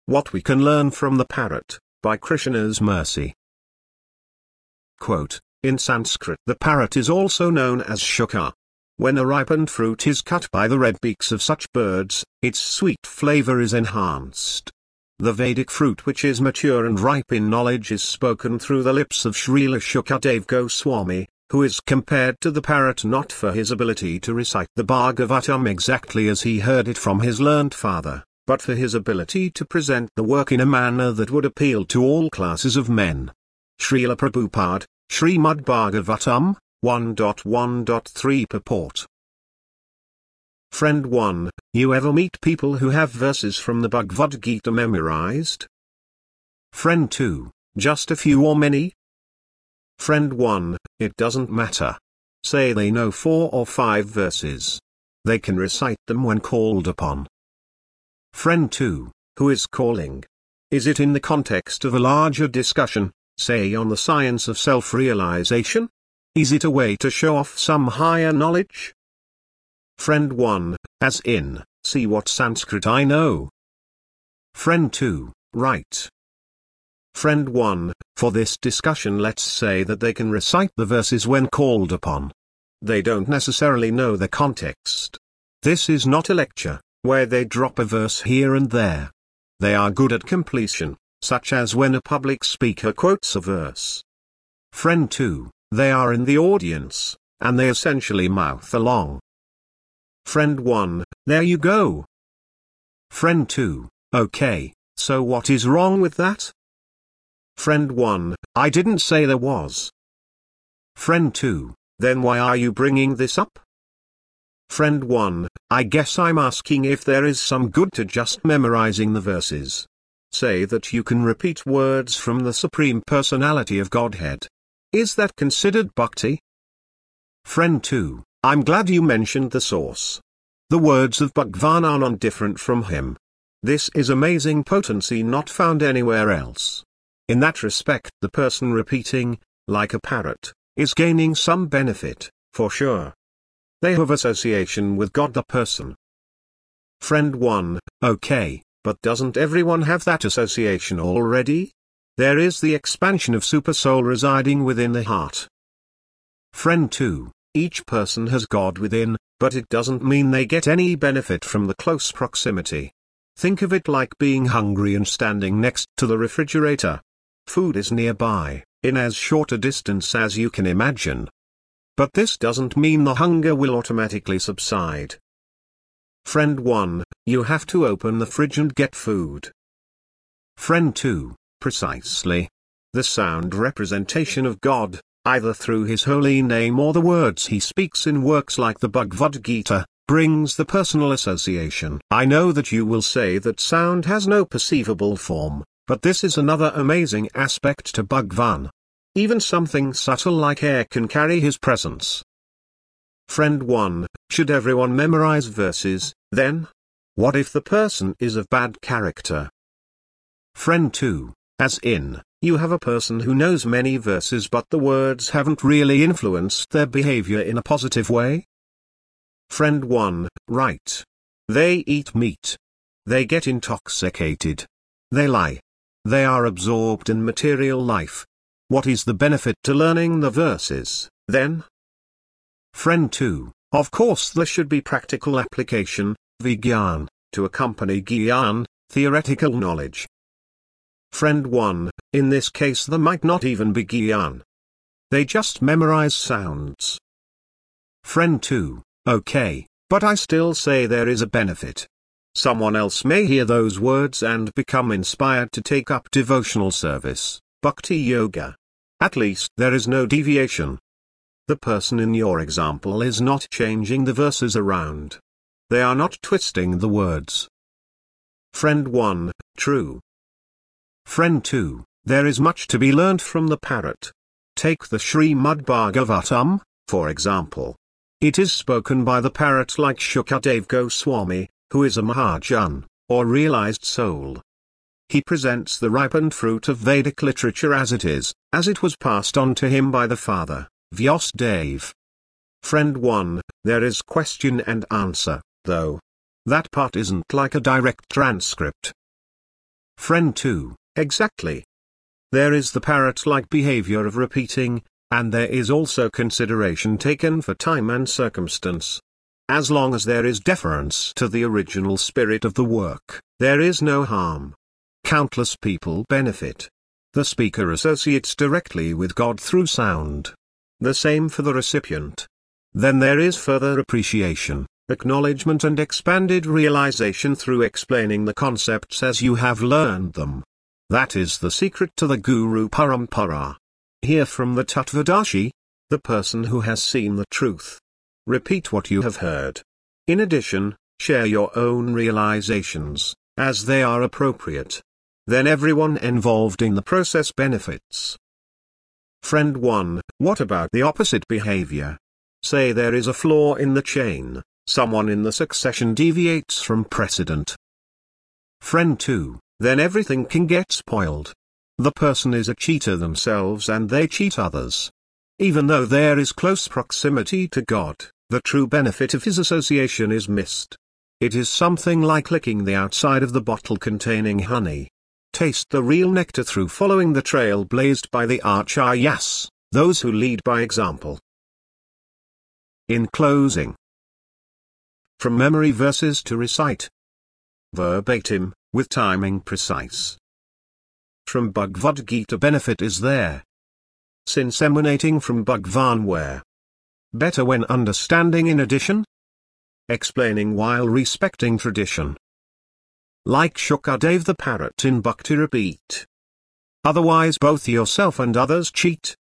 What we can learn from the parrot, by Krishna's mercy. Quote, in Sanskrit the parrot is also known as shuka. When a ripened fruit is cut by the red beaks of such birds, its sweet flavor is enhanced. The Vedic fruit which is mature and ripe in knowledge is spoken through the lips of Srila Shukadev Goswami, who is compared to the parrot not for his ability to recite the Bhagavatam exactly as he heard it from his learned father, but for his ability to present the work in a manner that would appeal to all classes of men. Srila Prabhupada, Srimad Bhagavatam, 1.1.3 Purport. Friend 1, you ever meet people who have verses from the Bhagavad Gita memorized? Friend 2, just a few or many? Friend 1, it doesn't matter. Say they know 4 or 5 verses. They can recite them when called upon. Friend 2, who is calling? Is it in the context of a larger discussion, say on the science of self-realization? Is it a way to show off some higher knowledge? Friend 1, as in, see what Sanskrit I know. Friend 2, right. Friend 1, for this discussion let's say that they can recite the verses when called upon. They don't necessarily know the context. This is not a lecture, where they drop a verse here and there. They are good at completion, such as when a public speaker quotes a verse. Friend 2, they are in the audience, and they essentially mouth along. Friend 1, there you go. Friend 2, okay, so what is wrong with that? Friend 1, I didn't say there was. Friend 2, then why are you bringing this up? Friend 1, I guess I'm asking if there is some good to just memorizing the verses. Say that you can repeat words from the Supreme Personality of Godhead. Is that considered bhakti? Friend 2, I'm glad you mentioned the source. The words of Bhagwan are not different from him. This is amazing potency not found anywhere else. In that respect the person repeating, like a parrot, is gaining some benefit, for sure. They have association with God the person. Friend 1, okay, but doesn't everyone have that association already? There is the expansion of Supersoul residing within the heart. Friend 2, each person has God within, but it doesn't mean they get any benefit from the close proximity. Think of it like being hungry and standing next to the refrigerator. Food is nearby, in as short a distance as you can imagine. But this doesn't mean the hunger will automatically subside. Friend 1, you have to open the fridge and get food. Friend 2, precisely. The sound representation of God, either through his holy name or the words he speaks in works like the Bhagavad Gita, brings the personal association. I know that you will say that sound has no perceivable form, but this is another amazing aspect to Bhagwan. Even something subtle like air can carry his presence. Friend 1, should everyone memorize verses, then? What if the person is of bad character? Friend 2, as in, you have a person who knows many verses but the words haven't really influenced their behavior in a positive way? Friend 1, right. They eat meat. They get intoxicated. They lie. They are absorbed in material life. What is the benefit to learning the verses, then? Friend 2, of course there should be practical application, vigyan, to accompany gyan, theoretical knowledge. Friend 1, in this case there might not even be gyan. They just memorize sounds. Friend 2, okay, but I still say there is a benefit. Someone else may hear those words and become inspired to take up devotional service, bhakti yoga. At least there is no deviation. The person in your example is not changing the verses around. They are not twisting the words. Friend 1, true. Friend 2, there is much to be learned from the parrot. Take the Srimad Bhagavatam, for example. It is spoken by the parrot like Shukadev Goswami, who is a Mahajan, or realized soul. He presents the ripened fruit of Vedic literature as it was passed on to him by the father, Vyasadeva. Friend 1, there is question and answer, though. That part isn't like a direct transcript. Friend 2, exactly. There is the parrot-like behavior of repeating, and there is also consideration taken for time and circumstance. As long as there is deference to the original spirit of the work, there is no harm. Countless people benefit. The speaker associates directly with God through sound. The same for the recipient. Then there is further appreciation, acknowledgement and expanded realization through explaining the concepts as you have learned them. That is the secret to the Guru Parampara. Hear from the Tattvadashi, the person who has seen the truth. Repeat what you have heard. In addition, share your own realizations, as they are appropriate. Then everyone involved in the process benefits. Friend 1, what about the opposite behavior? Say there is a flaw in the chain, someone in the succession deviates from precedent. Friend 2, then everything can get spoiled. The person is a cheater themselves and they cheat others. Even though there is close proximity to God, the true benefit of his association is missed. It is something like licking the outside of the bottle containing honey. Taste the real nectar through following the trail blazed by the Acharyas, those who lead by example. In closing, from memory verses to recite. Verbatim, with timing precise. From Bhagavad Gita benefit is there, since emanating from Bhagwan where. Better when understanding in addition, explaining while respecting tradition. Like Shukadev the parrot in Bhakti repeat. Otherwise both yourself and others cheat.